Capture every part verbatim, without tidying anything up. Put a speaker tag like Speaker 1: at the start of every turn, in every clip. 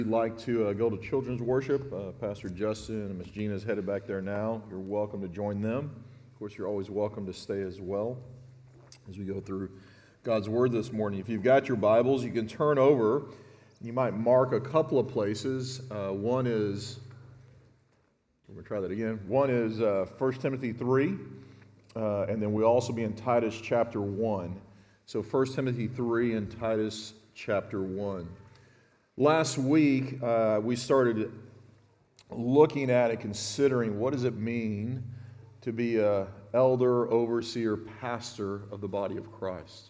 Speaker 1: If you'd like to uh, go to children's worship, uh, Pastor Justin and Miss Gina is headed back there now. You're welcome to join them. Of course, you're always welcome to stay as well as we go through God's Word this morning. If you've got your Bibles, you can turn over. You might mark a couple of places. Uh, one is, we're going to try that again. One is uh, First Timothy three, uh, and then we'll also be in Titus chapter one. So First Timothy three and Titus chapter one. Last week, uh, we started looking at and considering what does it mean to be an elder, overseer, pastor of the body of Christ.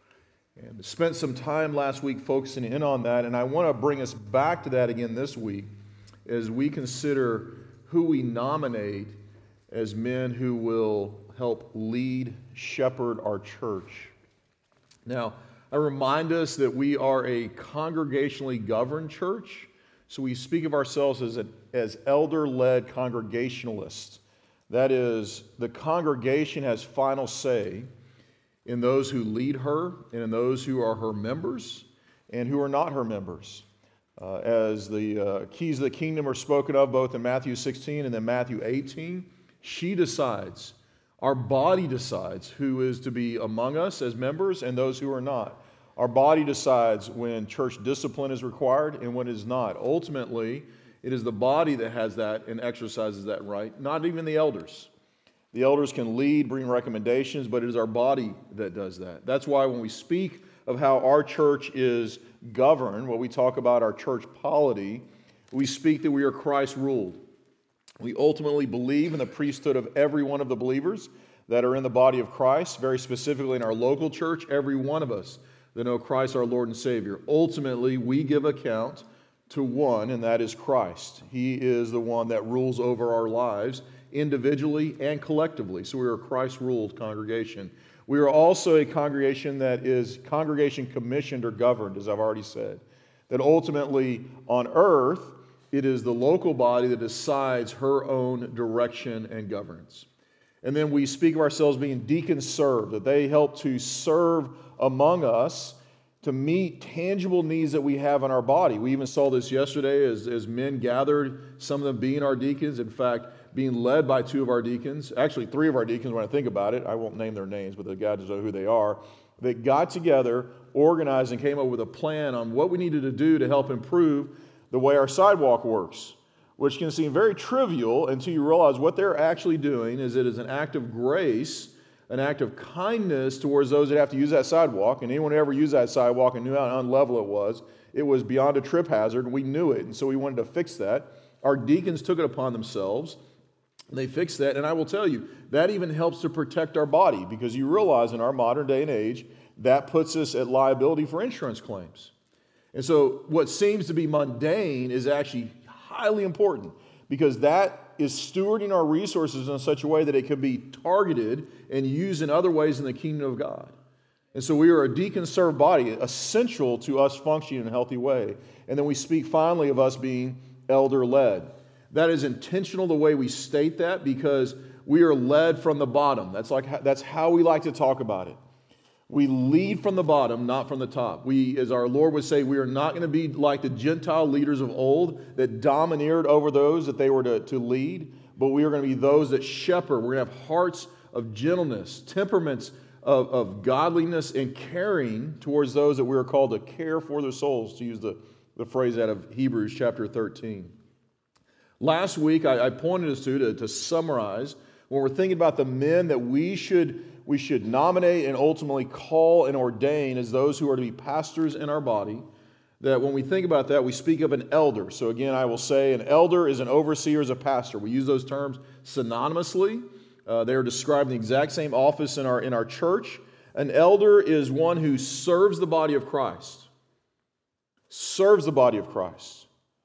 Speaker 1: And spent some time last week focusing in on that, and I want to bring us back to that again this week as we consider who we nominate as men who will help lead, shepherd our church. Now, I remind us that we are a congregationally governed church, so we speak of ourselves as, a, as elder-led congregationalists. That is, the congregation has final say in those who lead her and in those who are her members and who are not her members. Uh, as the uh, keys of the kingdom are spoken of both in Matthew sixteen and then Matthew eighteen, she decides. Our body decides who is to be among us as members and those who are not. Our body decides when church discipline is required and when it is not. Ultimately, it is the body that has that and exercises that right, not even the elders. The elders can lead, bring recommendations, but it is our body that does that. That's why when we speak of how our church is governed, when we talk about our church polity, we speak that we are Christ-ruled. We ultimately believe in the priesthood of every one of the believers that are in the body of Christ, very specifically in our local church, every one of us that know Christ our Lord and Savior. Ultimately, we give account to one, and that is Christ. He is the one that rules over our lives individually and collectively. So we are a Christ-ruled congregation. We are also a congregation that is congregation commissioned or governed, as I've already said. That ultimately on earth, it is the local body that decides her own direction and governance. And then we speak of ourselves being deacons served, that they help to serve among us to meet tangible needs that we have in our body. We even saw this yesterday as, as men gathered, some of them being our deacons, in fact, being led by two of our deacons, actually three of our deacons when I think about it. I won't name their names, but the guys know who they are. They got together, organized, and came up with a plan on what we needed to do to help improve the way our sidewalk works, which can seem very trivial until you realize what they're actually doing is it is an act of grace, an act of kindness towards those that have to use that sidewalk. And anyone who ever used that sidewalk and knew how unlevel it was, it was beyond a trip hazard, and we knew it. And so we wanted to fix that. Our deacons took it upon themselves. They fixed that, and I will tell you, that even helps to protect our body, because you realize in our modern day and age, that puts us at liability for insurance claims. And so what seems to be mundane is actually highly important, because that is stewarding our resources in such a way that it can be targeted and used in other ways in the kingdom of God. And so we are a deacon-served body, essential to us functioning in a healthy way. And then we speak finally of us being elder-led. That is intentional the way we state that, because we are led from the bottom. That's like that's how we like to talk about it. We lead from the bottom, not from the top. We, as our Lord would say, we are not going to be like the Gentile leaders of old that domineered over those that they were to, to lead, but we are going to be those that shepherd. We're going to have hearts of gentleness, temperaments of, of godliness, and caring towards those that we are called to care for their souls, to use the, the phrase out of Hebrews chapter thirteen. Last week, I, I pointed us to, to, to summarize, when we're thinking about the men that we should we should nominate and ultimately call and ordain as those who are to be pastors in our body, that when we think about that, we speak of an elder. So again, I will say an elder is an overseer, is a pastor. We use those terms synonymously. Uh, they are describing the exact same office in our, in our church. An elder is one who serves the body of Christ. Serves the body of Christ.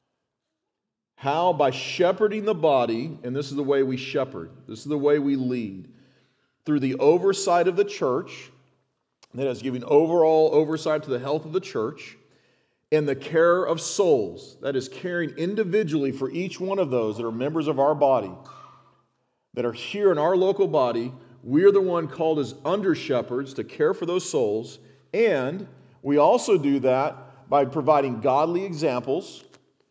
Speaker 1: How? By shepherding the body, and this is the way we shepherd. This is the way we lead. Through the oversight of the church, that is giving overall oversight to the health of the church, and the care of souls, that is caring individually for each one of those that are members of our body, that are here in our local body. We are the one called as under-shepherds to care for those souls, and we also do that by providing godly examples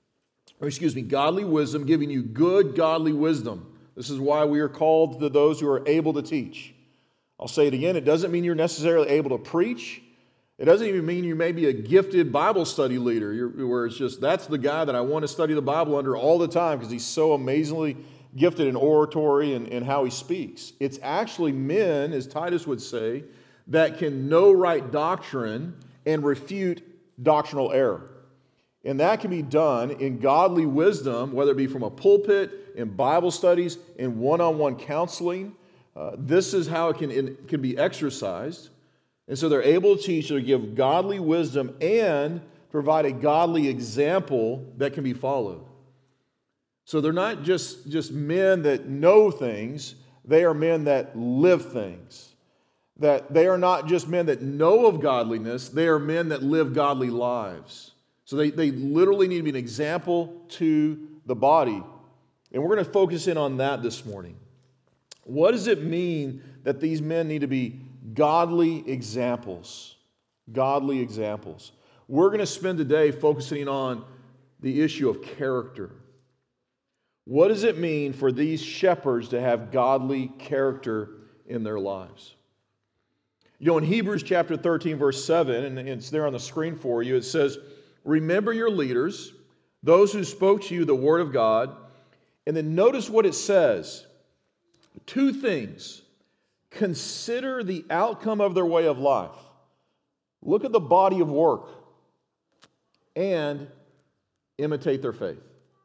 Speaker 1: or excuse me, godly wisdom, giving you good godly wisdom. This is why we are called to those who are able to teach. I'll say it again. It doesn't mean you're necessarily able to preach. It doesn't even mean you may be a gifted Bible study leader, you're, where it's just, that's the guy that I want to study the Bible under all the time because he's so amazingly gifted in oratory and, and how he speaks. It's actually men, as Titus would say, that can know right doctrine and refute doctrinal error. And that can be done in godly wisdom, whether it be from a pulpit, in Bible studies, in one-on-one counseling. Uh, this is how it can, it can be exercised. And so they're able to teach or give godly wisdom and provide a godly example that can be followed. So they're not just, just men that know things, they are men that live things. That they are not just men that know of godliness, they are men that live godly lives. So they, they literally need to be an example to the body. And we're going to focus in on that this morning. What does it mean that these men need to be godly examples? Godly examples. We're going to spend today focusing on the issue of character. What does it mean for these shepherds to have godly character in their lives? You know, in Hebrews chapter thirteen, verse seven, and it's there on the screen for you, it says, "Remember your leaders, those who spoke to you the word of God." And then notice what it says. Two things. Consider the outcome of their way of life. Look at the body of work. And imitate their faith.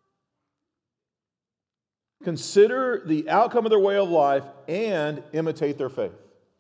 Speaker 1: Consider the outcome of their way of life and imitate their faith.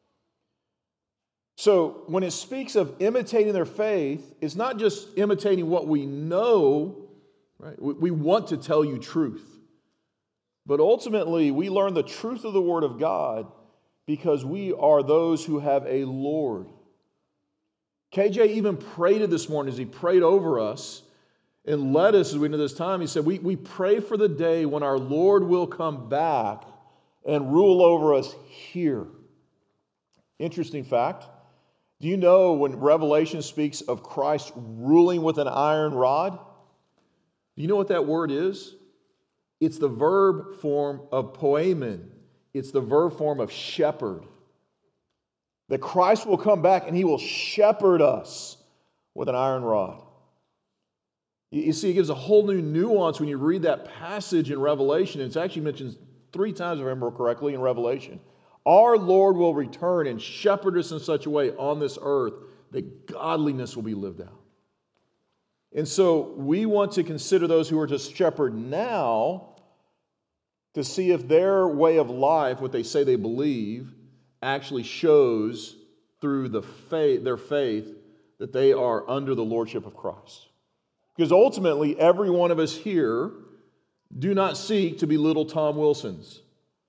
Speaker 1: So when it speaks of imitating their faith, it's not just imitating what we know, right? We want to tell you truth. But ultimately, we learn the truth of the Word of God because we are those who have a Lord. K J even prayed it this morning as he prayed over us and led us as we into this time. He said, we, we pray for the day when our Lord will come back and rule over us here. Interesting fact. Do you know when Revelation speaks of Christ ruling with an iron rod? Do you know what that word is? It's the verb form of poemen. It's the verb form of shepherd. That Christ will come back and He will shepherd us with an iron rod. You see, it gives a whole new nuance when you read that passage in Revelation. It's actually mentioned three times, if I remember correctly, in Revelation. Our Lord will return and shepherd us in such a way on this earth that godliness will be lived out. And so we want to consider those who are to shepherd now to see if their way of life, what they say they believe, actually shows through the faith, their faith that they are under the lordship of Christ. Because ultimately, every one of us here do not seek to be little Tom Wilsons.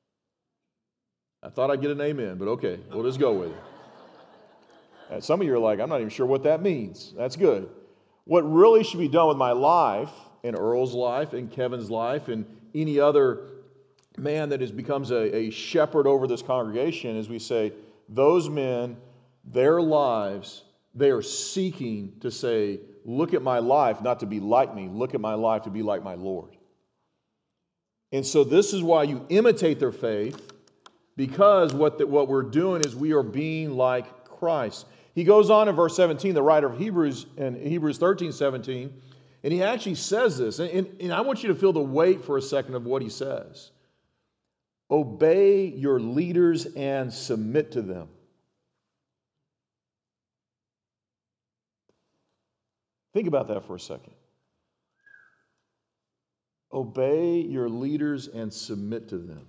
Speaker 1: I thought I'd get an amen, but okay, we'll just go with it. And some of you are like, I'm not even sure what that means. That's good. What really should be done with my life, and Earl's life, and Kevin's life, and any other man that is, becomes a, a shepherd over this congregation, is we say, those men, their lives, they are seeking to say, look at my life, not to be like me. Look at my life to be like my Lord. And so this is why you imitate their faith, because what, the, what we're doing is we are being like Christ. He goes on in verse seventeen, the writer of Hebrews, in Hebrews thirteen, seventeen, and he actually says this, and, and, and I want you to feel the weight for a second of what he says. Obey your leaders and submit to them. Think about that for a second. Obey your leaders and submit to them.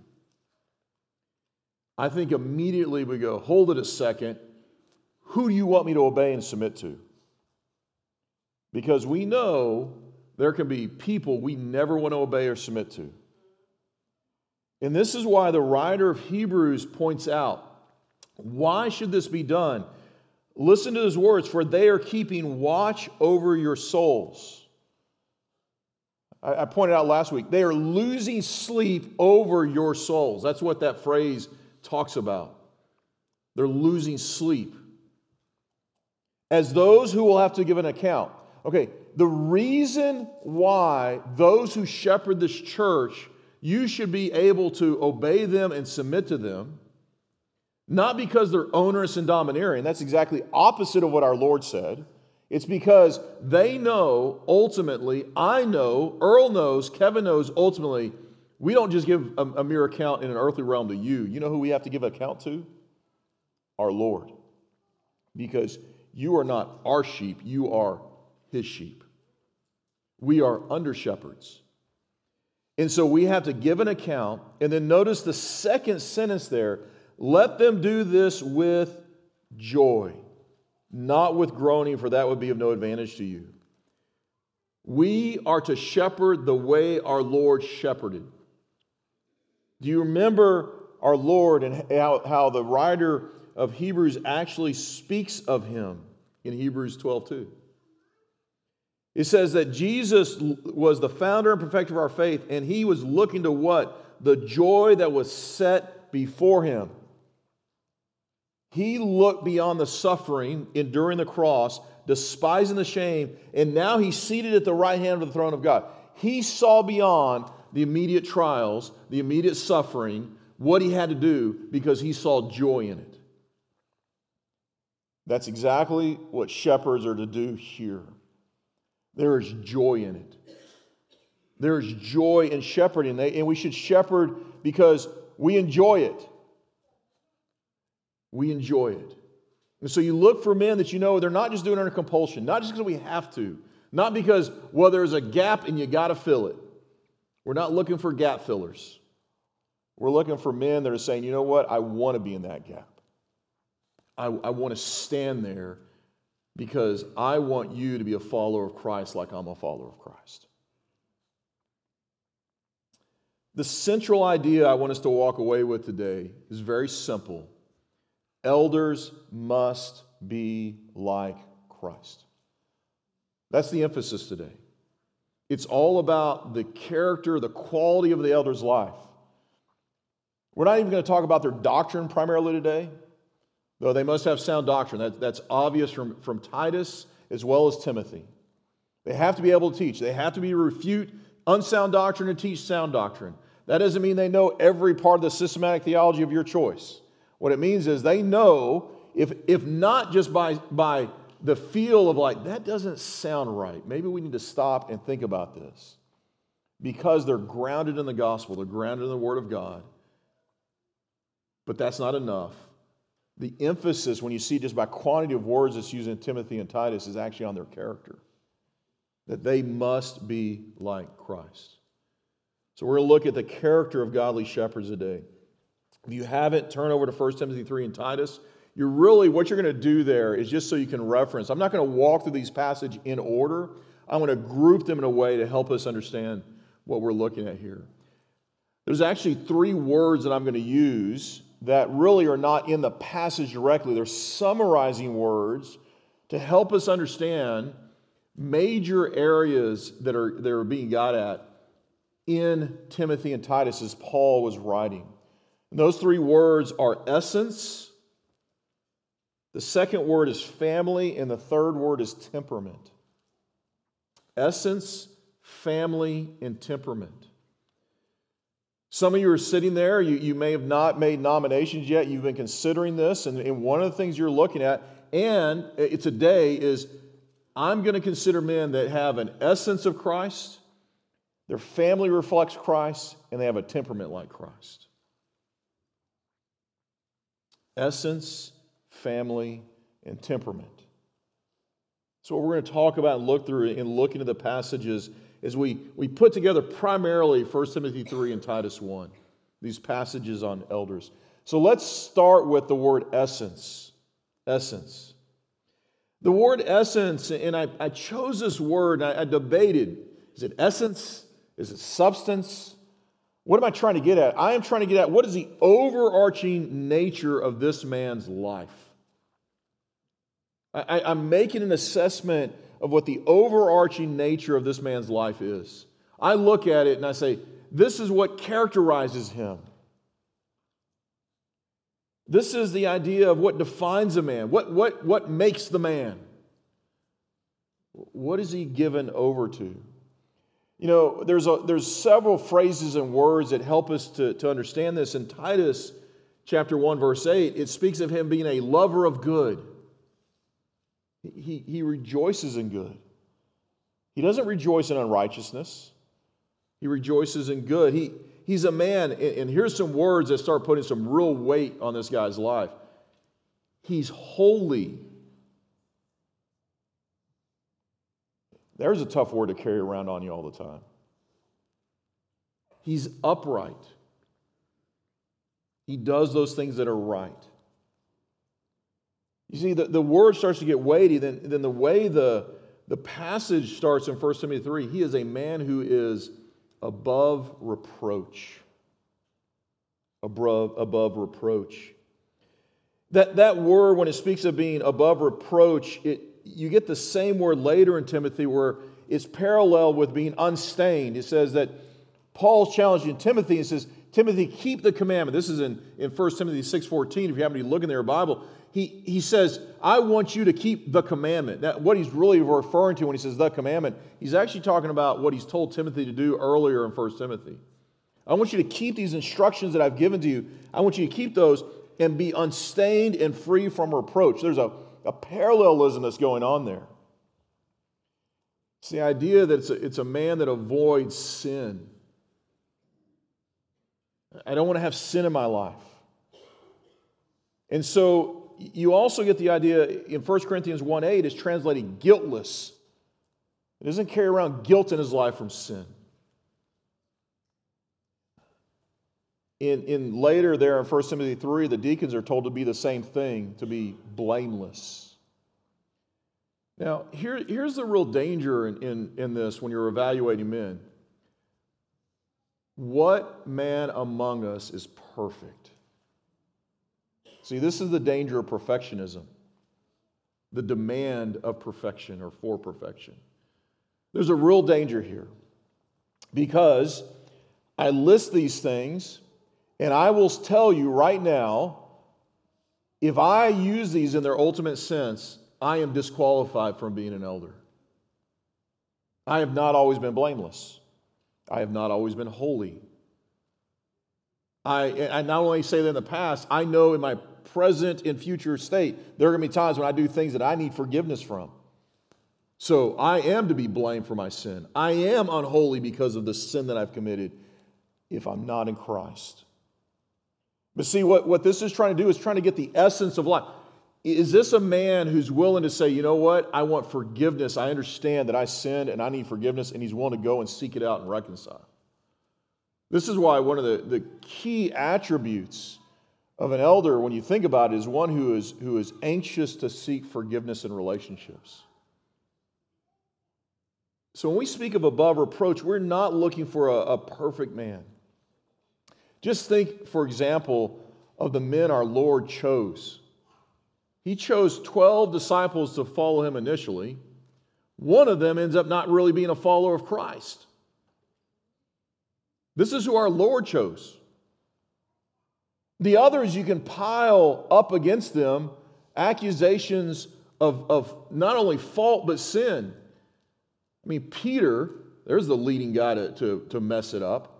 Speaker 1: I think immediately we go, hold it a second. Who do you want me to obey and submit to? Because we know there can be people we never want to obey or submit to. And this is why the writer of Hebrews points out, why should this be done? Listen to his words, for they are keeping watch over your souls. I, I pointed out last week, they are losing sleep over your souls. That's what that phrase talks about. They're losing sleep. As those who will have to give an account. Okay, the reason why those who shepherd this church, you should be able to obey them and submit to them, not because they're onerous and domineering. That's exactly opposite of what our Lord said. It's because they know, ultimately, I know, Earl knows, Kevin knows, ultimately, we don't just give a, a mere account in an earthly realm to you. You know who we have to give account to? Our Lord. Because you are not our sheep, you are His sheep. We are under shepherds. And so we have to give an account. And then notice the second sentence there. Let them do this with joy, not with groaning, for that would be of no advantage to you. We are to shepherd the way our Lord shepherded. Do you remember our Lord and how, how the writer of Hebrews actually speaks of Him in Hebrews twelve two? It says that Jesus was the founder and perfecter of our faith, and He was looking to what? The joy that was set before Him. He looked beyond the suffering, enduring the cross, despising the shame, and now He's seated at the right hand of the throne of God. He saw beyond the immediate trials, the immediate suffering, what He had to do because He saw joy in it. That's exactly what shepherds are to do here. There is joy in it. There is joy in shepherding, and we should shepherd because we enjoy it. We enjoy it. And so you look for men that you know they're not just doing it under compulsion, not just because we have to, not because, well, there's a gap and you got to fill it. We're not looking for gap fillers. We're looking for men that are saying, you know what, I want to be in that gap. I, I want to stand there because I want you to be a follower of Christ like I'm a follower of Christ. The central idea I want us to walk away with today is very simple. Elders must be like Christ. That's the emphasis today. It's all about the character, the quality of the elder's life. We're not even going to talk about their doctrine primarily today, though they must have sound doctrine. That, that's obvious from, from Titus as well as Timothy. They have to be able to teach. They have to be refute unsound doctrine and teach sound doctrine. That doesn't mean they know every part of the systematic theology of your choice. What it means is they know, if, if not just by, by the feel of like, that doesn't sound right. Maybe we need to stop and think about this. Because they're grounded in the gospel. They're grounded in the Word of God. But that's not enough. The emphasis, when you see just by quantity of words that's used in Timothy and Titus, is actually on their character. That they must be like Christ. So we're going to look at the character of godly shepherds today. If you haven't, turn over to First Timothy three and Titus. You're really, what you're going to do there is just so you can reference. I'm not going to walk through these passages in order. I'm going to group them in a way to help us understand what we're looking at here. There's actually three words that I'm going to use that really are not in the passage directly. They're summarizing words to help us understand major areas that are, that are being got at in Timothy and Titus as Paul was writing. And those three words are essence, the second word is family, and the third word is temperament. Essence, family, and temperament. Some of you are sitting there, you, you may have not made nominations yet, you've been considering this, and, and one of the things you're looking at, and today is, I'm going to consider men that have an essence of Christ, their family reflects Christ, and they have a temperament like Christ. Essence, family, and temperament. So what we're going to talk about and look through and look into the passages is we, we put together primarily First Timothy three and Titus one, these passages on elders. So let's start with the word essence. Essence. The word essence, and I, I chose this word, and I, I debated, is it essence? Is it substance? What am I trying to get at? I am trying to get at what is the overarching nature of this man's life. I, I'm making an assessment of what the overarching nature of this man's life is. I look at it and I say, this is what characterizes him. This is the idea of what defines a man, what, what, what makes the man. What is he given over to? You know, there's, a, there's several phrases and words that help us to, to understand this. In Titus chapter one, verse eight, it speaks of him being a lover of good. He, he rejoices in good. He doesn't rejoice in unrighteousness. He rejoices in good. He, he's a man, and here's some words that start putting some real weight on this guy's life. He's holy. There's a tough word to carry around on you all the time. He's upright. He does those things that are right. You see, the, the word starts to get weighty, then, then the way the, the passage starts in First Timothy three, he is a man who is above reproach. Above, above reproach. That, that word, when it speaks of being above reproach, it, you get the same word later in Timothy where it's parallel with being unstained. It says that Paul's challenging Timothy and says, Timothy, keep the commandment. This is in, in First Timothy six fourteen, if you happen to be looking there in your Bible. He, he says, I want you to keep the commandment. Now, what he's really referring to when he says the commandment, he's actually talking about what he's told Timothy to do earlier in First Timothy. I want you to keep these instructions that I've given to you. I want you to keep those and be unstained and free from reproach. There's a, a parallelism that's going on there. It's the idea that it's a, it's a man that avoids sin. I don't want to have sin in my life. And so you also get the idea in First Corinthians one eight is translated guiltless. He doesn't carry around guilt in his life from sin. In, in later there in First Timothy three, the deacons are told to be the same thing, to be blameless. Now, here, here's the real danger in, in, in this when you're evaluating men. What man among us is perfect? See, this is the danger of perfectionism, the demand of perfection or for perfection. There's a real danger here because I list these things and I will tell you right now, if I use these in their ultimate sense, I am disqualified from being an elder. I have not always been blameless. I have not always been holy. I, I not only say that in the past, I know in my present and future state, there are going to be times when I do things that I need forgiveness from. So I am to be blamed for my sin. I am unholy because of the sin that I've committed if I'm not in Christ. But see, what, what this is trying to do is trying to get the essence of life. Is this a man who's willing to say, you know what, I want forgiveness. I understand that I sinned and I need forgiveness, and he's willing to go and seek it out and reconcile. This is why one of the, the key attributes of an elder, when you think about it, is one who is, who is anxious to seek forgiveness in relationships. So when we speak of above reproach, we're not looking for a, a perfect man. Just think, for example, of the men our Lord chose. He chose twelve disciples to follow him initially. One of them ends up not really being a follower of Christ. This is who our Lord chose. The others, you can pile up against them accusations of, of not only fault but sin. I mean, Peter, there's the leading guy to, to, to mess it up.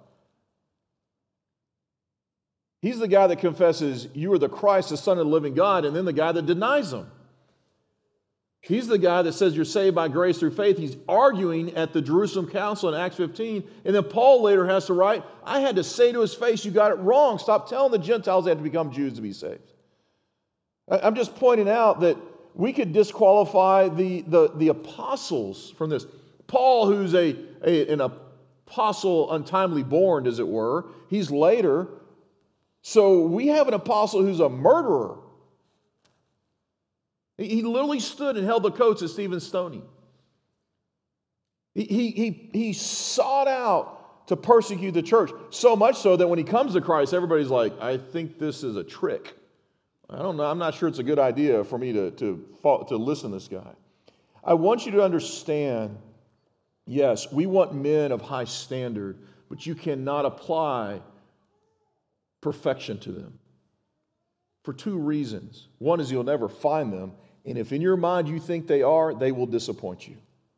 Speaker 1: He's the guy that confesses, you are the Christ, the Son of the living God, and then the guy that denies him. He's the guy that says you're saved by grace through faith. He's arguing at the Jerusalem Council in Acts fifteen. And then Paul later has to write, I had to say to his face, you got it wrong. Stop telling the Gentiles they have to become Jews to be saved. I'm just pointing out that we could disqualify the, the, the apostles from this. Paul, who's a, a, an apostle untimely born, as it were, he's later. So we have an apostle who's a murderer. He literally stood and held the coats of Stephen stoning. He, he, he, he sought out to persecute the church, so much so that when he comes to Christ, everybody's like, I think this is a trick. I don't know. I'm not sure it's a good idea for me to, to, to listen to this guy. I want you to understand, yes, we want men of high standard, but you cannot apply perfection to them for two reasons. One is you'll never find them, and if in your mind you think they are, they will disappoint you.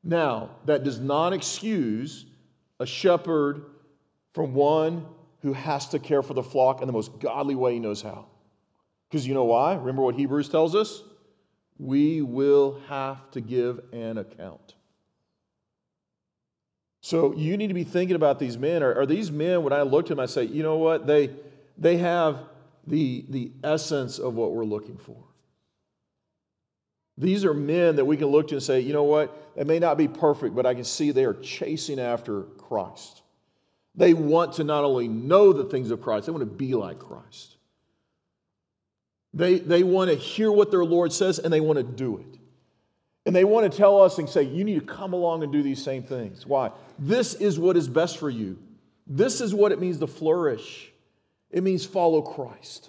Speaker 1: Now, that does not excuse a shepherd from one who has to care for the flock in the most godly way he knows how. Because you know why? Remember what Hebrews tells us? We will have to give an account. So you need to be thinking about these men. Are, are these men, when I look at them, I say, you know what? They, they have the, the essence of what we're looking for. These are men that we can look to and say, you know what? They may not be perfect, but I can see they are chasing after Christ. They want to not only know the things of Christ, they want to be like Christ. They, they want to hear what their Lord says, and they want to do it. And they want to tell us and say, you need to come along and do these same things. Why? This is what is best for you. This is what it means to flourish. It means follow Christ.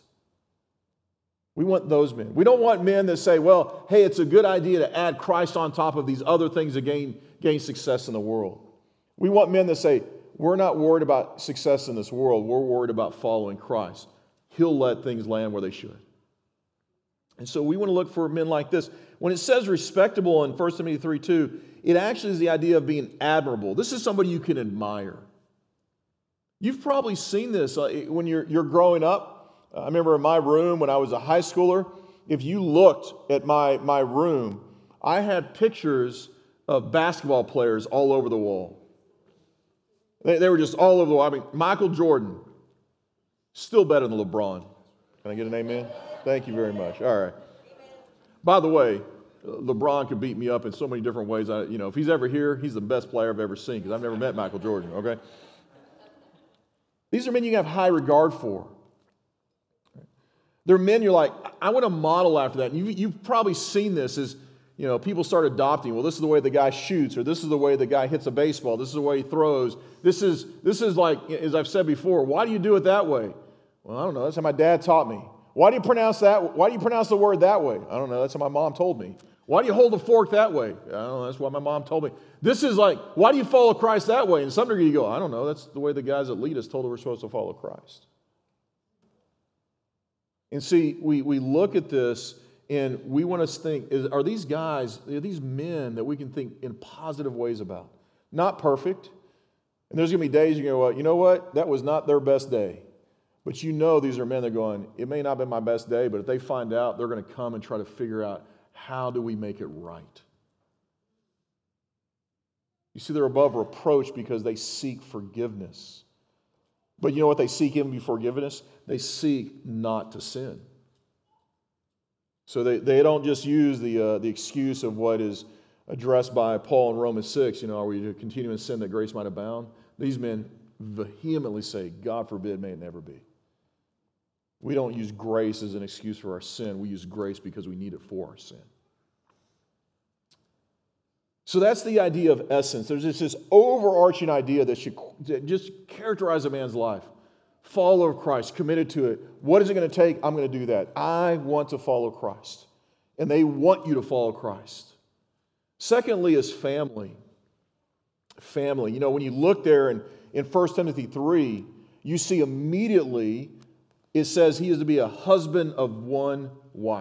Speaker 1: We want those men. We don't want men that say, well, hey, it's a good idea to add Christ on top of these other things to gain, gain success in the world. We want men that say, we're not worried about success in this world. We're worried about following Christ. He'll let things land where they should. And so we want to look for men like this. When it says respectable in First Timothy three two, it actually is the idea of being admirable. This is somebody you can admire. You've probably seen this when you're, you're growing up. I remember in my room when I was a high schooler, if you looked at my, my room, I had pictures of basketball players all over the wall. They, they were just all over the wall. I mean, Michael Jordan, still better than LeBron. Can I get an amen? Thank you very much. All right. By the way, LeBron could beat me up in so many different ways. I, you know, if he's ever here, he's the best player I've ever seen because I've never met Michael Jordan, okay? These are men you have high regard for. They're men you're like, I want to model after that. And you, you've probably seen this as, you know, people start adopting. Well, this is the way the guy shoots, or this is the way the guy hits a baseball. This is the way he throws. This is, this is like, as I've said before, why do you do it that way? Well, I don't know. That's how my dad taught me. Why do you pronounce that? Why do you pronounce the word that way? I don't know. That's how my mom told me. Why do you hold the fork that way? I don't know. That's what my mom told me. This is like, why do you follow Christ that way? In some degree, you go, I don't know. That's the way the guys that lead us told us we're supposed to follow Christ. And see, we, we look at this and we want to think, is, are these guys, are these men that we can think in positive ways about? Not perfect. And there's going to be days you go, well, you know what? That was not their best day. But you know these are men that are going, it may not have been my best day, but if they find out, they're going to come and try to figure out, how do we make it right? You see, they're above reproach because they seek forgiveness. But you know what they seek in forgiveness? They seek not to sin. So they, they don't just use the, uh, the excuse of what is addressed by Paul in Romans six, you know, are we to continue in sin that grace might abound? These men vehemently say, God forbid, may it never be. We don't use grace as an excuse for our sin. We use grace because we need it for our sin. So that's the idea of essence. There's just this overarching idea that should just characterize a man's life. Follower of Christ, committed to it. What is it going to take? I'm going to do that. I want to follow Christ. And they want you to follow Christ. Secondly is family. Family. You know, when you look there in, in First Timothy three, you see immediately it says he is to be a husband of one wife.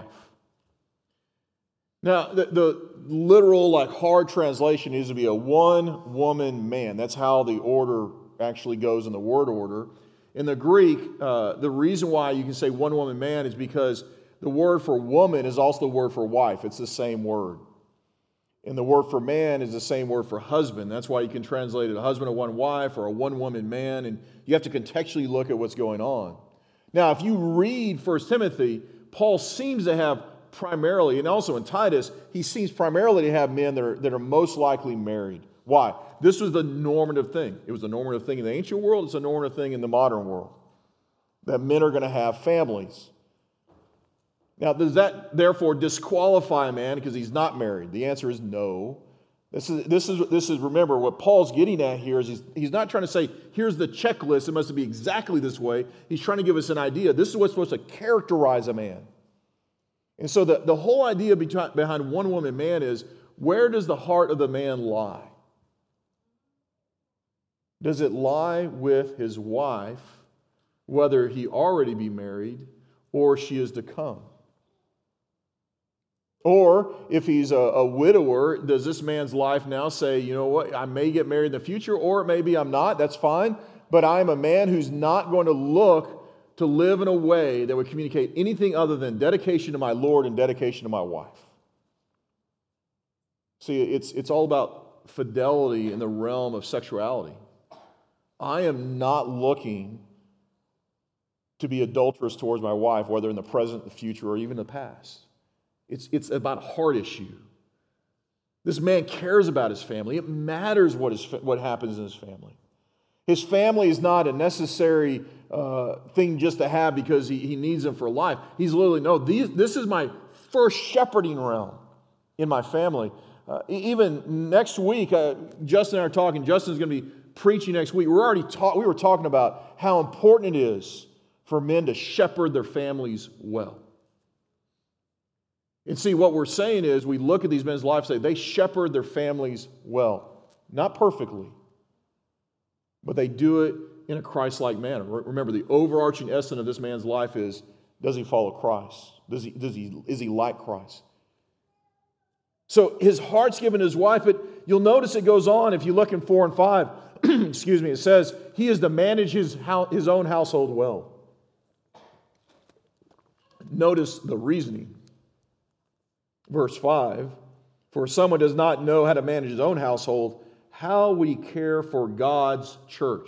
Speaker 1: Now, the, the literal, like hard translation is to be a one-woman man. That's how the order actually goes in the word order. In the Greek, uh, the reason why you can say one-woman man is because the word for woman is also the word for wife. It's the same word. And the word for man is the same word for husband. That's why you can translate it a husband of one wife or a one-woman man. And you have to contextually look at what's going on. Now, if you read First Timothy, Paul seems to have primarily, and also in Titus, he seems primarily to have men that are, that are most likely married. Why? This was the normative thing. It was the normative thing in the ancient world. It's a normative thing in the modern world. That men are going to have families. Now, does that therefore disqualify a man because he's not married? The answer is no. This is, this is, this is remember, what Paul's getting at here is he's, he's not trying to say, here's the checklist, it must be exactly this way. He's trying to give us an idea. This is what's supposed to characterize a man. And so the, the whole idea behind one woman man is, where does the heart of the man lie? Does it lie with his wife, whether he already be married or she is to come? Or if he's a, a widower, does this man's life now say, you know what, I may get married in the future, or maybe I'm not, that's fine, but I'm a man who's not going to look to live in a way that would communicate anything other than dedication to my Lord and dedication to my wife. See, it's, it's all about fidelity in the realm of sexuality. I am not looking to be adulterous towards my wife, whether in the present, the future, or even the past. It's, it's about heart issue. This man cares about his family. It matters what, his, what happens in his family. His family is not a necessary uh, thing just to have because he, he needs them for life. He's literally, no, these, this is my first shepherding realm in my family. Uh, even next week, uh, Justin and I are talking. Justin's going to be preaching next week. We're already ta- we were talking about how important it is for men to shepherd their families well. And see, what we're saying is we look at these men's lives and say they shepherd their families well. Not perfectly, but they do it in a Christ-like manner. Remember, the overarching essence of this man's life is, does he follow Christ? Does he, does he, is he like Christ? So his heart's given to his wife, but you'll notice it goes on if you look in four and five. Excuse me, it says he is to manage his, house, his own household well. Notice the reasoning. Verse five, for someone does not know how to manage his own household, how would he care for God's church?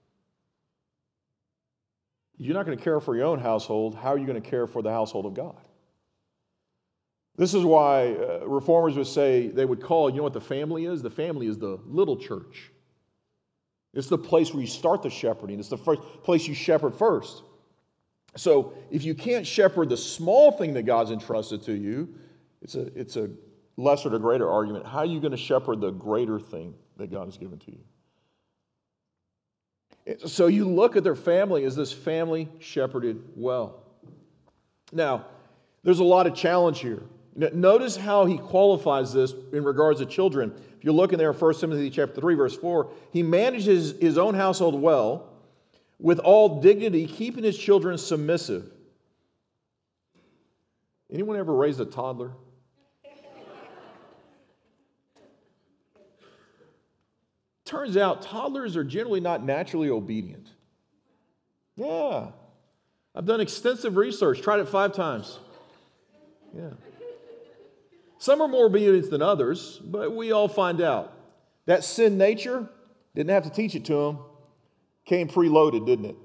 Speaker 1: You're not going to care for your own household. How are you going to care for the household of God? This is why uh, reformers would say, they would call, you know what the family is? The family is the little church. It's the place where you start the shepherding. It's the first place you shepherd first. So if you can't shepherd the small thing that God's entrusted to you, it's a, it's a lesser to greater argument. How are you going to shepherd the greater thing that God has given to you? So you look at their family as this family shepherded well. Now, there's a lot of challenge here. Notice how he qualifies this in regards to children. If you look in there in First Timothy chapter three, verse four, he manages his own household well, with all dignity, keeping his children submissive. Anyone ever raised a toddler? Turns out toddlers are generally not naturally obedient. Yeah. I've done extensive research, tried it five times. Yeah. Some are more obedient than others, but we all find out. That sin nature, didn't have to teach it to them, came preloaded, didn't it?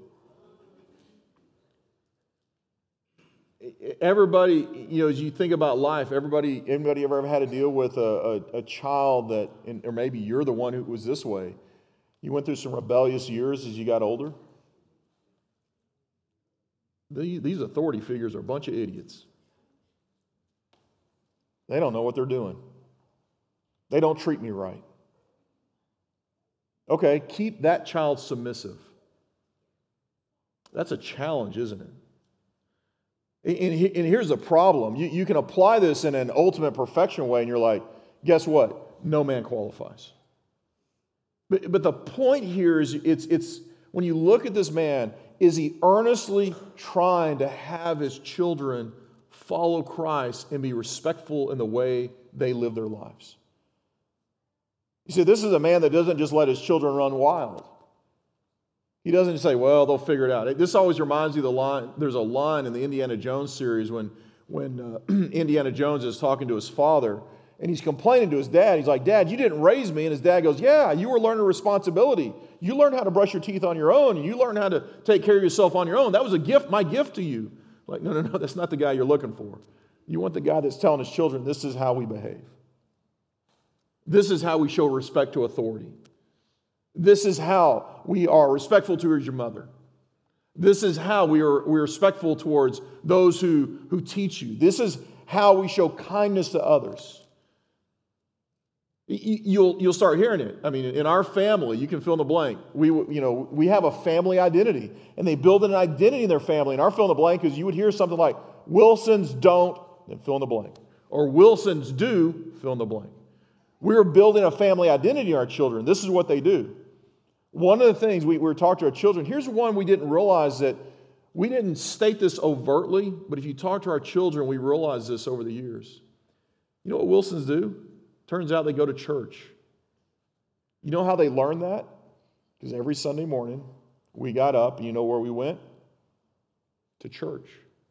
Speaker 1: Everybody, you know, as you think about life, everybody, anybody ever had to deal with a, a, a child that, or maybe you're the one who was this way. You went through some rebellious years as you got older. These authority figures are a bunch of idiots. They don't know what they're doing. They don't treat me right. Okay, keep that child submissive. That's a challenge, isn't it? And here's the problem. You, you can apply this in an ultimate perfection way, and you're like, guess what? No man qualifies. But, but the point here is, it's, it's when you look at this man, is he earnestly trying to have his children follow Christ and be respectful in the way they live their lives? You see, this is a man that doesn't just let his children run wild. He doesn't say, well, they'll figure it out. This always reminds you of the line. There's a line in the Indiana Jones series when, when uh, Indiana Jones is talking to his father, and he's complaining to his dad. He's like, Dad, you didn't raise me. And his dad goes, yeah, you were learning responsibility. You learned how to brush your teeth on your own, and you learned how to take care of yourself on your own. That was a gift, my gift to you. Like, no, no, no, that's not the guy you're looking for. You want the guy that's telling his children, this is how we behave. This is how we show respect to authority. This is how we are respectful towards your mother. This is how we are we're respectful towards those who, who teach you. This is how we show kindness to others. You'll, you'll start hearing it. I mean, in our family, you can fill in the blank. We, you know, we have a family identity, and they build an identity in their family. And our fill in the blank is you would hear something like, Wilsons don't, then fill in the blank. Or Wilsons do, fill in the blank. We're building a family identity in our children. This is what they do. One of the things we, we were talking to our children, here's one we didn't realize that we didn't state this overtly, but if you talk to our children, we realize this over the years. You know what Wilsons do? Turns out they go to church. You know how they learned that? Because every Sunday morning, we got up, and you know where we went? To church.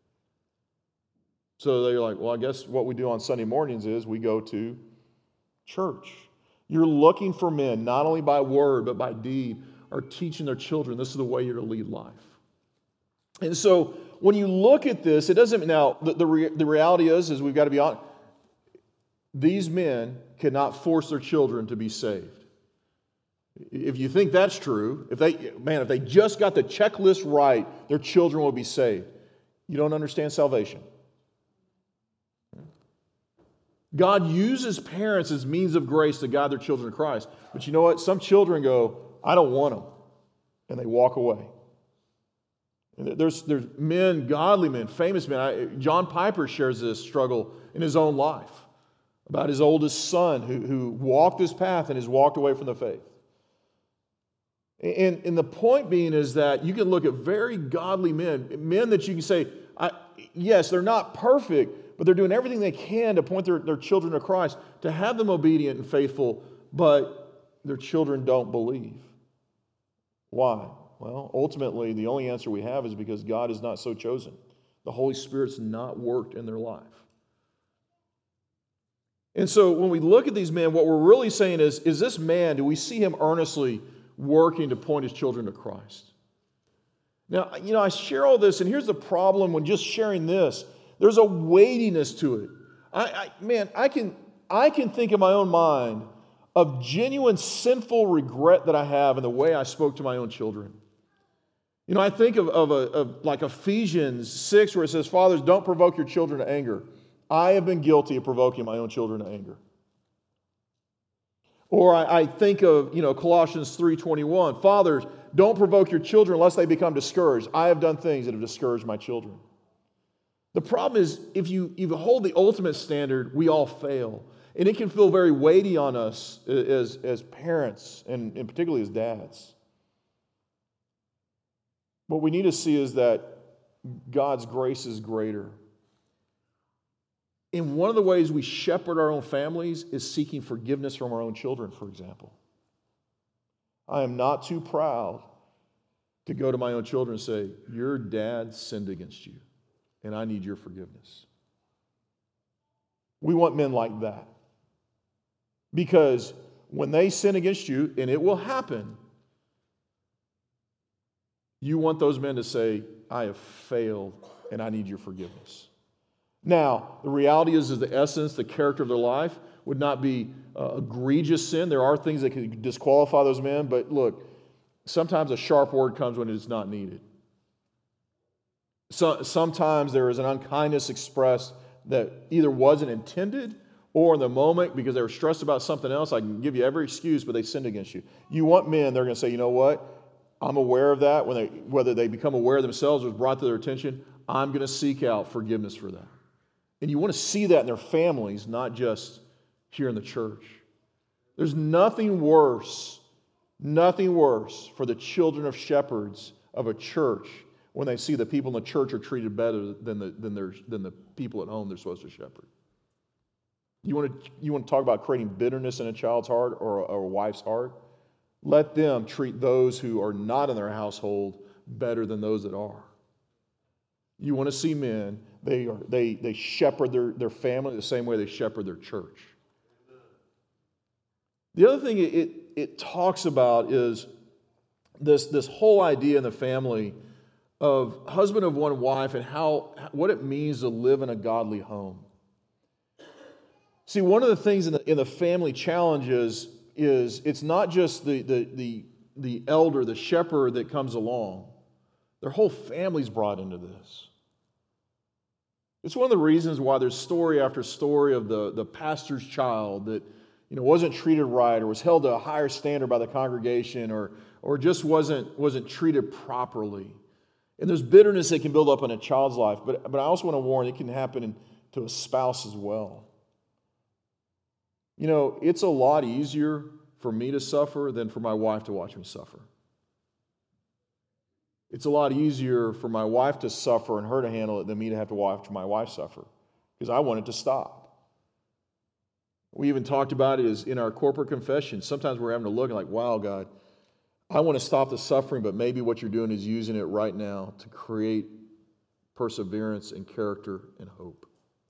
Speaker 1: So they're like, well, I guess what we do on Sunday mornings is we go to church. You're looking for men, not only by word, but by deed, are teaching their children this is the way you're to lead life. And so when you look at this, it doesn't, now, the, the, re, the reality is, is we've got to be honest, these men cannot force their children to be saved. If you think that's true, if they, man, if they just got the checklist right, their children will be saved. You don't understand salvation. God uses parents as means of grace to guide their children to Christ. But you know what? Some children go, I don't want them. And they walk away. And there's, there's men, godly men, famous men. I, John Piper shares this struggle in his own life about his oldest son who, who walked this path and has walked away from the faith. And, and the point being is that you can look at very godly men, men that you can say, I, yes, they're not perfect, but they're doing everything they can to point their, their children to Christ, to have them obedient and faithful, but their children don't believe. Why? Well, ultimately, the only answer we have is because God is not so chosen. The Holy Spirit's not worked in their life. And so when we look at these men, what we're really saying is, is this man, do we see him earnestly working to point his children to Christ? Now, you know, I share all this, and here's the problem when just sharing this. There's a weightiness to it. I, I, man, I can, I can think in my own mind of genuine sinful regret that I have in the way I spoke to my own children. You know, I think of, of, a, of like Ephesians six where it says, fathers, don't provoke your children to anger. I have been guilty of provoking my own children to anger. Or I, I think of, you know, Colossians three twenty-one, fathers, don't provoke your children lest they become discouraged. I have done things that have discouraged my children. The problem is, if you, if you hold the ultimate standard, we all fail. And it can feel very weighty on us as, as parents, and, and particularly as dads. What we need to see is that God's grace is greater. And one of the ways we shepherd our own families is seeking forgiveness from our own children, for example. I am not too proud to go to my own children and say, your dad sinned against you, and I need your forgiveness. We want men like that. Because when they sin against you, and it will happen, you want those men to say, I have failed, and I need your forgiveness. Now, the reality is, is the essence, the character of their life would not be uh, egregious sin. There are things that could disqualify those men, but look, sometimes a sharp word comes when it is not needed. So, sometimes there is an unkindness expressed that either wasn't intended or in the moment because they were stressed about something else. I can give you every excuse, but they sinned against you. You want men, they're going to say, you know what? I'm aware of that. When they, whether they become aware themselves or it's brought to their attention, I'm going to seek out forgiveness for that. And you want to see that in their families, not just here in the church. There's nothing worse, nothing worse for the children of shepherds of a church when they see the people in the church are treated better than the, than their, than the people at home they're supposed to shepherd. You want to, you want to talk about creating bitterness in a child's heart or a, or a wife's heart? Let them treat those who are not in their household better than those that are. You want to see men, they are they they shepherd their, their family the same way they shepherd their church. The other thing it, it talks about is this, this whole idea in the family of husband of one wife and how what it means to live in a godly home. See, one of the things in the, in the family challenges is it's not just the, the, the, the elder, the shepherd that comes along. Their whole family's brought into this. It's one of the reasons why there's story after story of the, the pastor's child that you know wasn't treated right or was held to a higher standard by the congregation or, or just wasn't, wasn't treated properly. And there's bitterness that can build up in a child's life. But, but I also want to warn, it can happen in, to a spouse as well. You know, it's a lot easier for me to suffer than for my wife to watch me suffer. It's a lot easier for my wife to suffer and her to handle it than me to have to watch my wife suffer because I want it to stop. We even talked about it as in our corporate confession. Sometimes we're having to look and like, wow, God, I want to stop the suffering, but maybe what you're doing is using it right now to create perseverance and character and hope.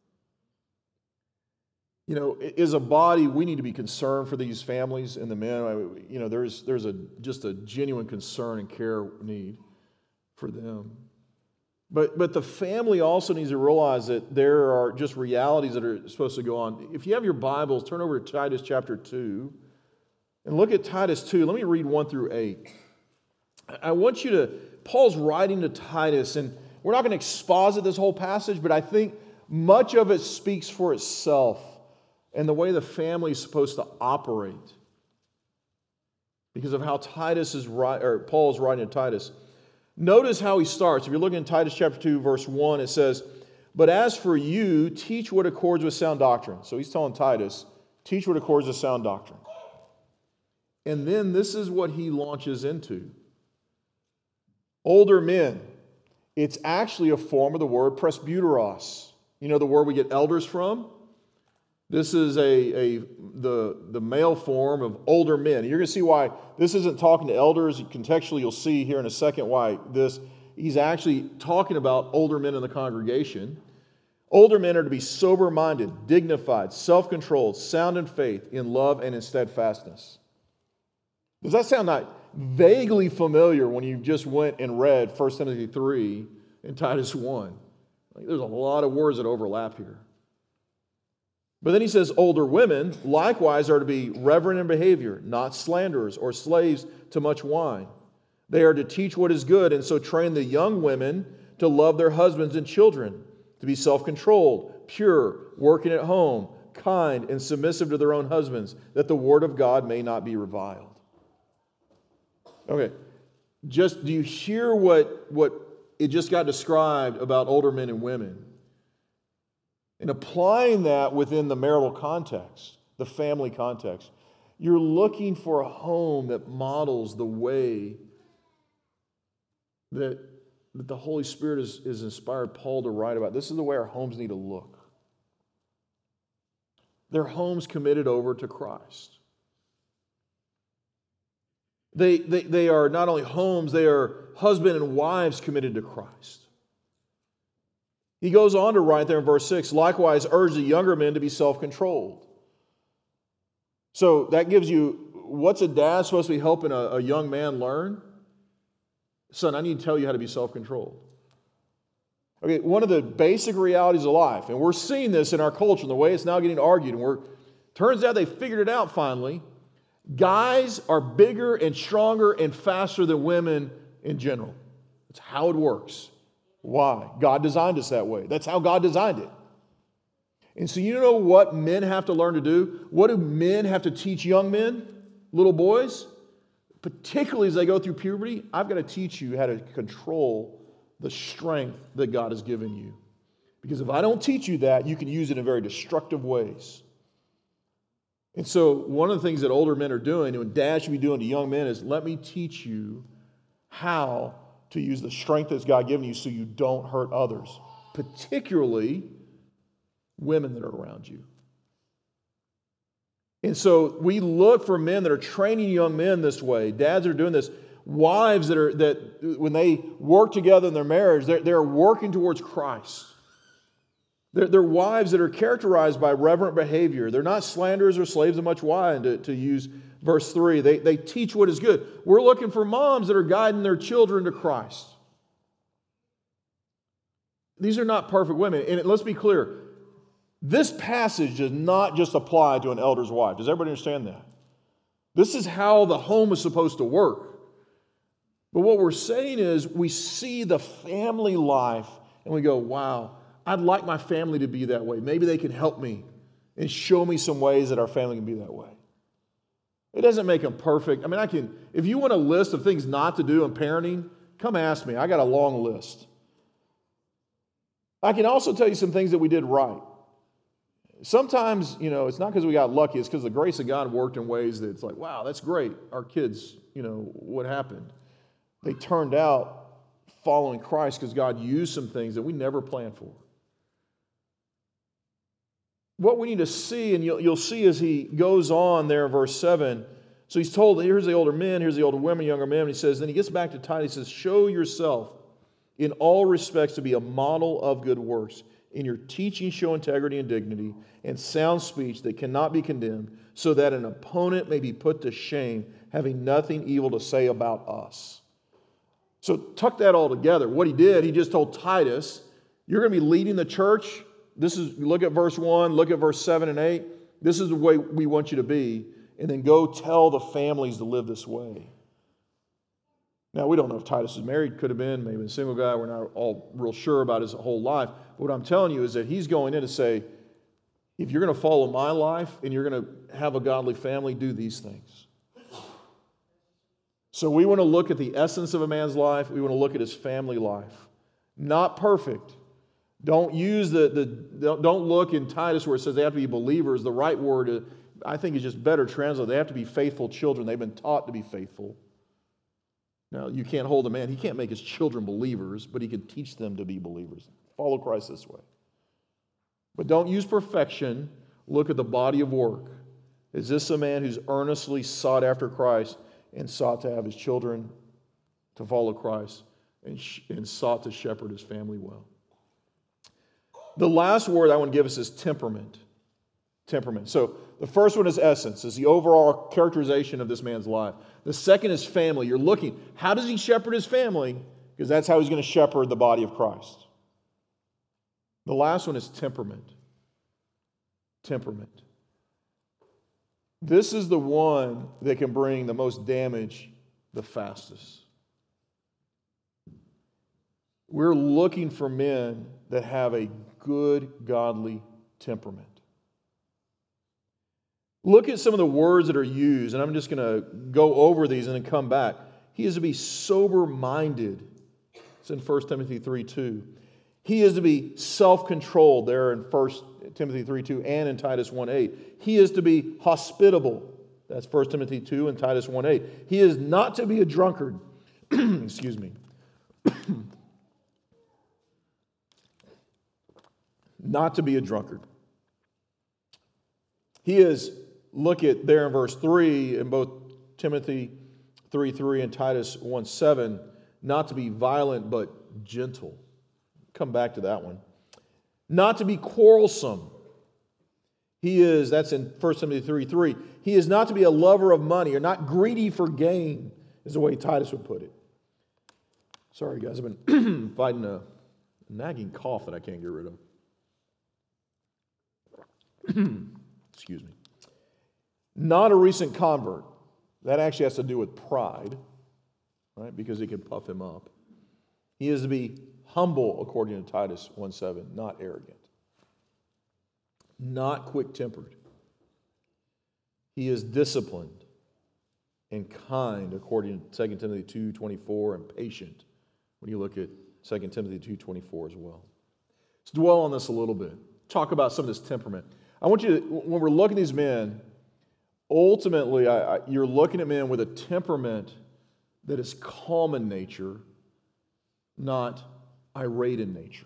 Speaker 1: You know, as a body, we need to be concerned for these families and the men. You know, there's there's a just a genuine concern and care need for them. But but the family also needs to realize that there are just realities that are supposed to go on. If you have your Bibles, turn over to Titus chapter two and look at Titus two. Let me read one through eight. I want you to, Paul's writing to Titus, and we're not going to exposit this whole passage, but I think much of it speaks for itself and the way the family is supposed to operate because of how Titus is or Paul is writing to Titus. Notice how he starts. If you're looking at Titus chapter two, verse one, it says, "But as for you, teach what accords with sound doctrine." So he's telling Titus, teach what accords with sound doctrine. And then this is what he launches into. Older men. It's actually a form of the word presbyteros. You know the word we get elders from? This is a, a the, the male form of older men. You're going to see why this isn't talking to elders. Contextually, you'll see here in a second why this. He's actually talking about older men in the congregation. Older men are to be sober-minded, dignified, self-controlled, sound in faith, in love, and in steadfastness. Does that sound like vaguely familiar when you just went and read First Timothy three and Titus one? Like, there's a lot of words that overlap here. But then he says, older women likewise are to be reverent in behavior, not slanderers or slaves to much wine. They are to teach what is good, and so train the young women to love their husbands and children, to be self-controlled, pure, working at home, kind, and submissive to their own husbands, that the word of God may not be reviled. Okay, just do you hear what, what it just got described about older men and women? And applying that within the marital context, the family context, you're looking for a home that models the way that, that the Holy Spirit has, has inspired Paul to write about. This is the way our homes need to look. They're homes committed over to Christ. They, they, they are not only homes, they are husband and wives committed to Christ. He goes on to write there in verse six, likewise urge the younger men to be self-controlled. So that gives you, what's a dad supposed to be helping a, a young man learn? Son, I need to tell you how to be self-controlled. Okay, one of the basic realities of life, and we're seeing this in our culture, and the way it's now getting argued, and we're, turns out they figured it out finally. Guys are bigger and stronger and faster than women in general. That's how it works. Why? God designed us that way. That's how God designed it. And so you know what men have to learn to do? What do men have to teach young men, little boys? Particularly as they go through puberty, I've got to teach you how to control the strength that God has given you. Because if I don't teach you that, you can use it in very destructive ways. And so one of the things that older men are doing, and dads should be doing to young men, is let me teach you how to use the strength that's God given you so you don't hurt others, particularly women that are around you. And so we look for men that are training young men this way. Dads are doing this. Wives that are that when they work together in their marriage, they're, they're working towards Christ. They're, they're wives that are characterized by reverent behavior. They're not slanderers or slaves of much wine, to, to use verse three. They, they teach what is good. We're looking for moms that are guiding their children to Christ. These are not perfect women. And let's be clear, this passage does not just apply to an elder's wife. Does everybody understand that? This is how the home is supposed to work. But what we're saying is we see the family life and we go, wow, I'd like my family to be that way. Maybe they can help me and show me some ways that our family can be that way. It doesn't make them perfect. I mean, I can, if you want a list of things not to do in parenting, come ask me. I got a long list. I can also tell you some things that we did right. Sometimes, you know, it's not because we got lucky. It's because the grace of God worked in ways that it's like, wow, that's great. Our kids, you know, what happened? They turned out following Christ because God used some things that we never planned for. what we need to see, and you'll, you'll see as he goes on there in verse seven, so he's told, here's the older men, here's the older women, younger men, and he says, then he gets back to Titus, he says, show yourself in all respects to be a model of good works. In your teaching show integrity and dignity and sound speech that cannot be condemned, so that an opponent may be put to shame, having nothing evil to say about us. So tuck that all together. What he did, he just told Titus, you're going to be leading the church. This is, look at verse one, look at verse seven and eight. This is the way we want you to be. And then go tell the families to live this way. Now, we don't know if Titus is married. Could have been, maybe a single guy. We're not all real sure about his whole life. But what I'm telling you is that he's going in to say, if you're going to follow my life and you're going to have a godly family, do these things. So we want to look at the essence of a man's life. We want to look at his family life. Not perfect. Don't use the, the don't look in Titus where it says they have to be believers. The right word, I think, is just better translated. They have to be faithful children. They've been taught to be faithful. Now, you can't hold a man. He can't make his children believers, but he can teach them to be believers. Follow Christ this way. But don't use perfection. Look at the body of work. Is this a man who's earnestly sought after Christ and sought to have his children to follow Christ and, sh- and sought to shepherd his family well? The last word I want to give us is temperament. Temperament. So the first one is essence, is the overall characterization of this man's life. The second is family. You're looking, how does he shepherd his family? Because that's how he's going to shepherd the body of Christ. The last one is temperament. Temperament. This is the one that can bring the most damage the fastest. We're looking for men that have a good, godly temperament. Look at some of the words that are used, and I'm just going to go over these and then come back. He is to be sober-minded. It's in First Timothy three two. He is to be self-controlled there in First Timothy three two and in Titus one eight. He is to be hospitable. That's First Timothy two and Titus one eight. He is not to be a drunkard. Excuse me. Not to be a drunkard. He is, look at there in verse three, in both Timothy three three and Titus one seven, not to be violent but gentle. Come back to that one. Not to be quarrelsome. He is, that's in First Timothy three three. He is not to be a lover of money or not greedy for gain, is the way Titus would put it. Sorry, guys, I've been fighting a nagging cough that I can't get rid of. Excuse me. Not a recent convert. That actually has to do with pride, right? Because it can puff him up. He is to be humble, according to Titus one seven, not arrogant. Not quick-tempered. He is disciplined and kind, according to Second Timothy two twenty-four, and patient, when you look at Second Timothy two twenty-four as well. Let's dwell on this a little bit. Talk about some of this temperament. I want you to, when we're looking at these men, ultimately, I, I, you're looking at men with a temperament that is calm in nature, not irate in nature.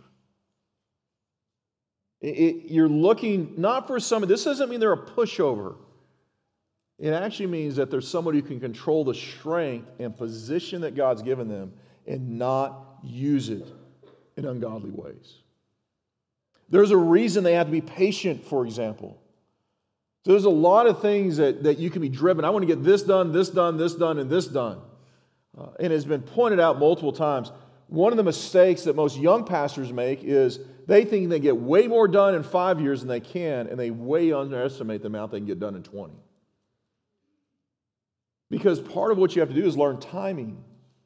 Speaker 1: It, it, you're looking not for someone, this doesn't mean they're a pushover. It actually means that there's somebody who can control the strength and position that God's given them and not use it in ungodly ways. There's a reason they have to be patient, for example. So there's a lot of things that, that you can be driven. I want to get this done, this done, this done, and this done. Uh, and it's been pointed out multiple times. One of the mistakes that most young pastors make is they think they get way more done in five years than they can, and they way underestimate the amount they can get done in twenty. Because part of what you have to do is learn timing.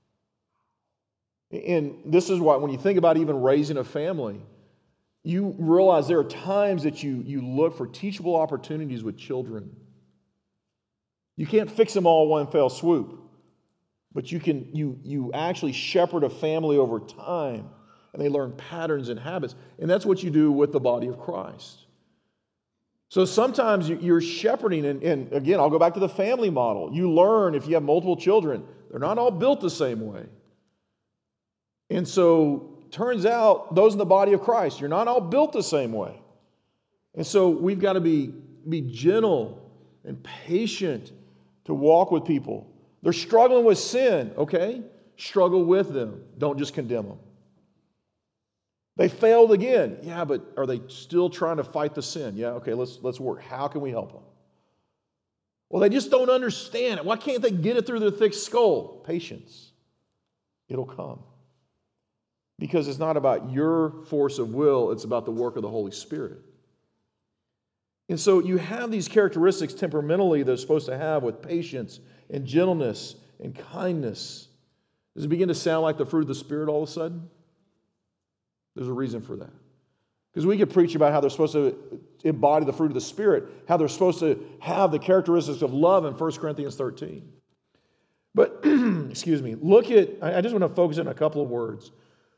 Speaker 1: And this is why when you think about even raising a family, you realize there are times that you, you look for teachable opportunities with children. You can't fix them all in one fell swoop. But you can you you actually shepherd a family over time, and they learn patterns and habits. And that's what you do with the body of Christ. So sometimes you're shepherding, and, and again, I'll go back to the family model. You learn if you have multiple children, they're not all built the same way. And so turns out those in the body of Christ, you're not all built the same way. And so we've got to be, be gentle and patient to walk with people. They're struggling with sin, okay? Struggle with them. Don't just condemn them. They failed again. Yeah, but are they still trying to fight the sin? Yeah, okay, let's, let's work. How can we help them? Well, they just don't understand it. Why can't they get it through their thick skull? Patience. It'll come. Because it's not about your force of will, it's about the work of the Holy Spirit. And so you have these characteristics temperamentally that are supposed to have with patience and gentleness and kindness. Does it begin to sound like the fruit of the Spirit all of a sudden? There's a reason for that. Because we could preach about how they're supposed to embody the fruit of the Spirit, how they're supposed to have the characteristics of love in First Corinthians thirteen. But, excuse me, look at, I just want to focus on a couple of words.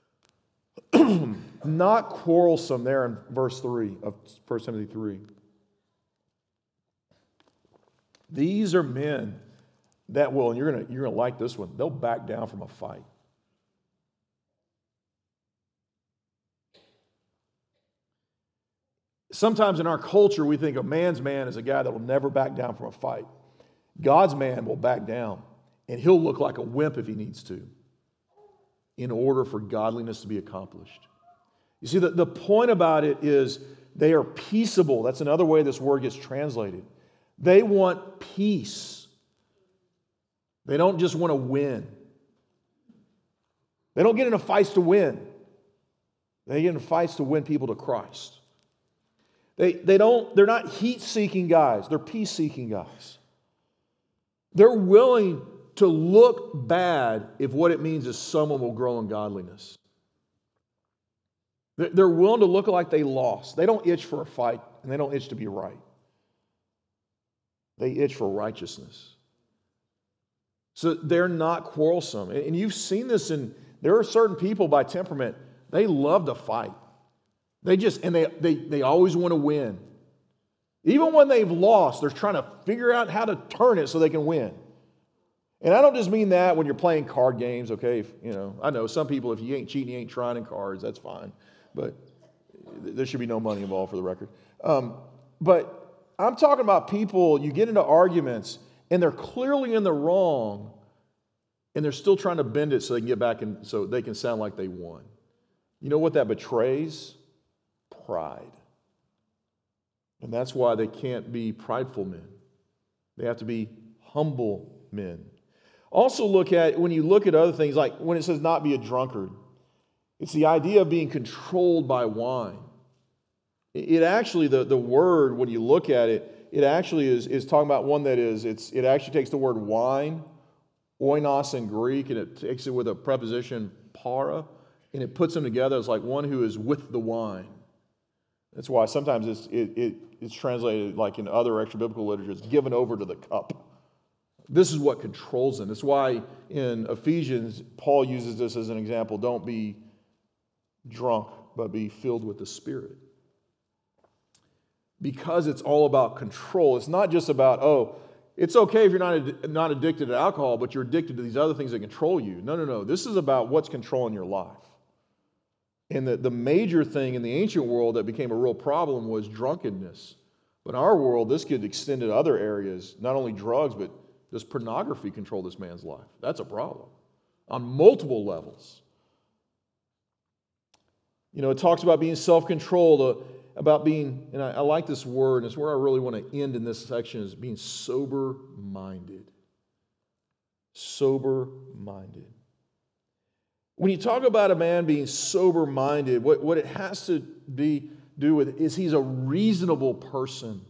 Speaker 1: Not quarrelsome there in verse three of First Timothy three. These are men that will, and you're going to you're going to like this one, they'll back down from a fight. Sometimes in our culture, we think a man's man is a guy that will never back down from a fight. God's man will back down, and he'll look like a wimp if he needs to, in order for godliness to be accomplished. You see, the, the point about it is they are peaceable. That's another way this word gets translated. They want peace. They don't just want to win. They don't get into fights to win. They get into fights to win people to Christ. They, they don't, they're not heat-seeking guys. They're peace-seeking guys. They're willing to look bad if what it means is someone will grow in godliness. They're willing to look like they lost. They don't itch for a fight, and they don't itch to be right. They itch for righteousness. So they're not quarrelsome. And you've seen this in, there are certain people by temperament, they love to fight. They just, and they, they, they always want to win. Even when they've lost, they're trying to figure out how to turn it so they can win. And I don't just mean that when you're playing card games, okay? If, you know, I know some people, if you ain't cheating, you ain't trying in cards, that's fine. But there should be no money involved for the record. Um, but I'm talking about people, you get into arguments, and they're clearly in the wrong, and they're still trying to bend it so they can get back and so they can sound like they won. You know what that betrays? Pride. And that's why they can't be prideful men. They have to be humble men. Also look at, when you look at other things, like when it says not be a drunkard, it's the idea of being controlled by wine. It actually, the, the word, when you look at it, it actually is, is talking about one that is, it's, it actually takes the word wine, oinos in Greek, and it takes it with a preposition para, and it puts them together as like one who is with the wine. That's why sometimes it's, it, it, it's translated like in other extra-biblical literature, it's given over to the cup. This is what controls them. That's why in Ephesians, Paul uses this as an example. Don't be drunk, but be filled with the Spirit. Because it's all about control. It's not just about, oh, it's okay if you're not, not addicted to alcohol, but you're addicted to these other things that control you. No, no, no. This is about what's controlling your life. And the, the major thing in the ancient world that became a real problem was drunkenness. But in our world, this could extend to other areas, not only drugs, but does pornography control this man's life? That's a problem on multiple levels. You know, it talks about being self-controlled, uh, about being, and I, I like this word, and it's where I really want to end in this section, is being sober-minded. Sober-minded. When you talk about a man being sober-minded, what, what it has to be do with is he's a reasonable person.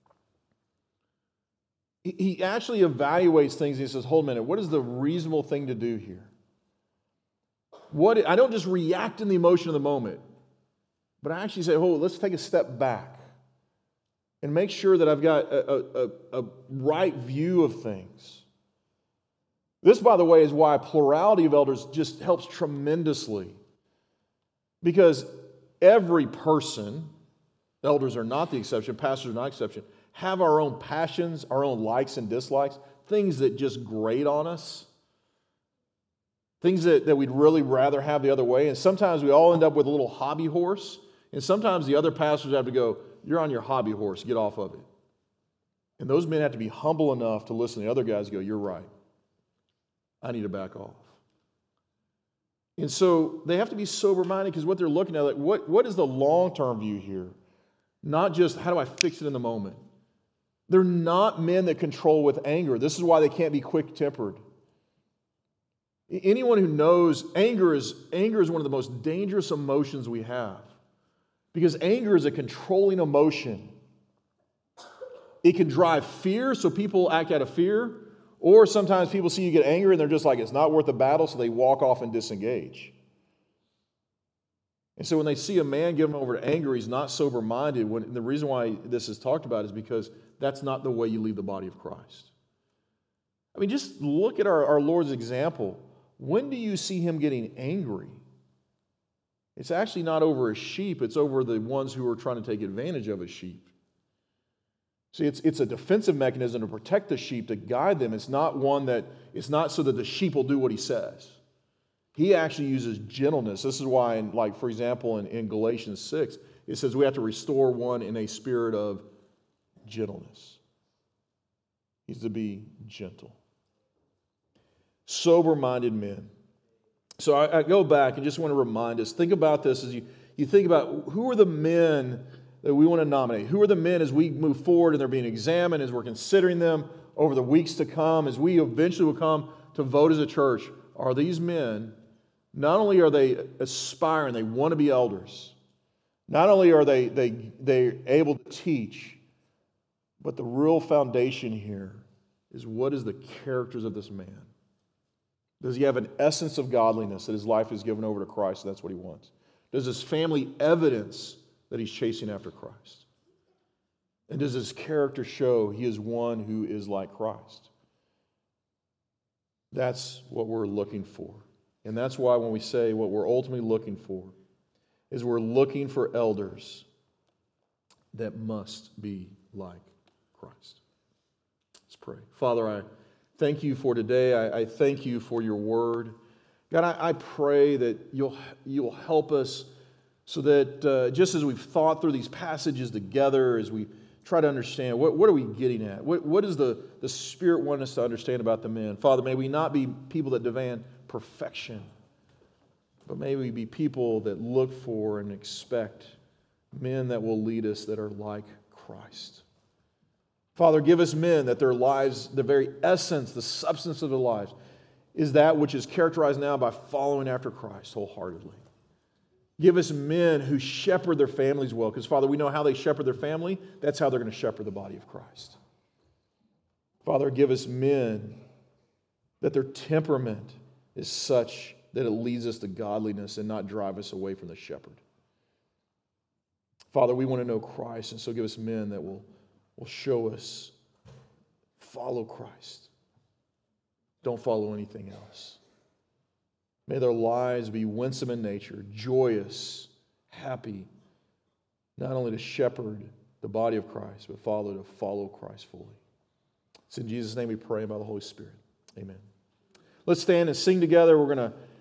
Speaker 1: He, he actually evaluates things. And he says, hold a minute, what is the reasonable thing to do here? What I don't just react in the emotion of the moment, but I actually say, oh, let's take a step back and make sure that I've got a, a, a right view of things. This, by the way, is why plurality of elders just helps tremendously. Because every person, elders are not the exception, pastors are not the exception, have our own passions, our own likes and dislikes, things that just grate on us, things that, that we'd really rather have the other way. And sometimes we all end up with a little hobby horse, and sometimes the other pastors have to go, you're on your hobby horse, get off of it. And those men have to be humble enough to listen to the other guys go, you're right. I need to back off. And so they have to be sober-minded because what they're looking at, like, what, what is the long-term view here? Not just how do I fix it in the moment. They're not men that control with anger. This is why they can't be quick-tempered. Anyone who knows anger is, anger is one of the most dangerous emotions we have. Because anger is a controlling emotion. It can drive fear, so people act out of fear. Or sometimes people see you get angry and they're just like, it's not worth the battle, so they walk off and disengage. And so when they see a man given over to anger, he's not sober-minded. When, the reason why this is talked about is because that's not the way you lead the body of Christ. I mean, just look at our, our Lord's example. When do you see him getting angry? It's actually not over his sheep. It's over the ones who are trying to take advantage of his sheep. See, it's, it's a defensive mechanism to protect the sheep, to guide them. It's not one that, it's not so that the sheep will do what he says. He actually uses gentleness. This is why, in, like, for example, in, in Galatians six, it says we have to restore one in a spirit of gentleness. He's to be gentle. Sober-minded men. So I, I go back and just want to remind us, think about this as you, you think about who are the men that we want to nominate. Who are the men as we move forward and they're being examined, as we're considering them over the weeks to come, as we eventually will come to vote as a church? Are these men, not only are they aspiring, they want to be elders, not only are they, they, they able to teach, but the real foundation here is what is the characters of this man? Does he have an essence of godliness that his life is given over to Christ? That's what he wants. Does his family evidence that he's chasing after Christ? And does his character show he is one who is like Christ? That's what we're looking for. And that's why when we say what we're ultimately looking for is we're looking for elders that must be like Christ. Let's pray. Father, I thank you for today. I, I thank you for your word. God, I, I pray that you'll, you'll help us so that uh, just as we've thought through these passages together, as we try to understand, what, what are we getting at? What, what does the, the Spirit want us to understand about the men? Father, may we not be people that demand perfection, but may we be people that look for and expect men that will lead us that are like Christ. Father, give us men that their lives, the very essence, the substance of their lives, is that which is characterized now by following after Christ wholeheartedly. Give us men who shepherd their families well, because, Father, we know how they shepherd their family. That's how they're going to shepherd the body of Christ. Father, give us men that their temperament is such that it leads us to godliness and not drive us away from the shepherd. Father, we want to know Christ, and so give us men that will, will show us, follow Christ. Don't follow anything else. May their lives be winsome in nature, joyous, happy, not only to shepherd the body of Christ, but follow to follow Christ fully. It's in Jesus' name we pray, and by the Holy Spirit. Amen. Let's stand and sing together. We're going to